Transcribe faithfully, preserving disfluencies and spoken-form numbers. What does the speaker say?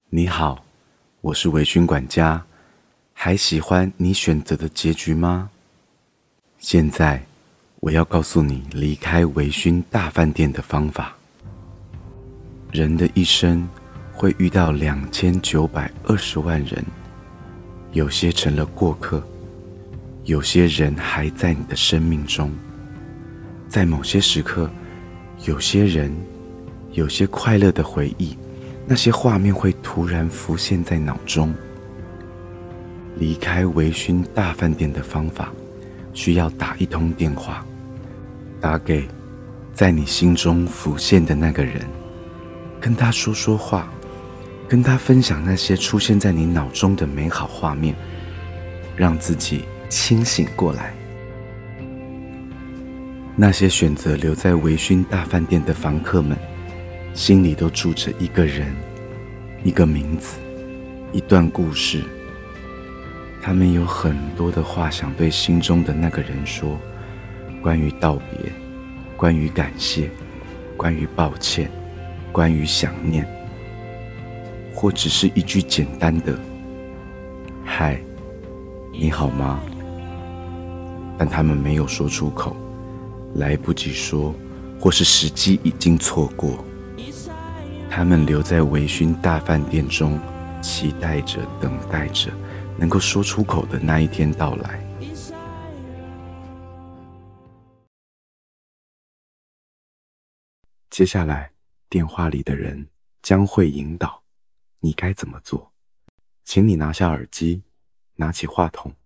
你好，我是微醺管家，还喜欢你选择的结局吗？现在我要告诉你离开微醺大饭店的方法。人的一生会遇到两千九百二十万人，有些成了过客，有些人还在你的生命中。在某些时刻，有些人，有些快乐的回忆，那些画面会突然浮现在脑中。离开微醺大饭店的方法，需要打一通电话，打给在你心中浮现的那个人，跟他说说话，跟他分享那些出现在你脑中的美好画面，让自己清醒过来。那些选择留在微醺大饭店的房客们，心里都住着一个人，一个名字，一段故事。他们有很多的话想对心中的那个人说，关于道别，关于感谢，关于抱歉，关于想念，或只是一句简单的嗨，你好吗？但他们没有说出口，来不及说，或是时机已经错过。他们留在微醺大饭店中，期待着，等待着能够说出口的那一天到来。接下来，电话里的人将会引导你该怎么做。请你拿下耳机，拿起话筒，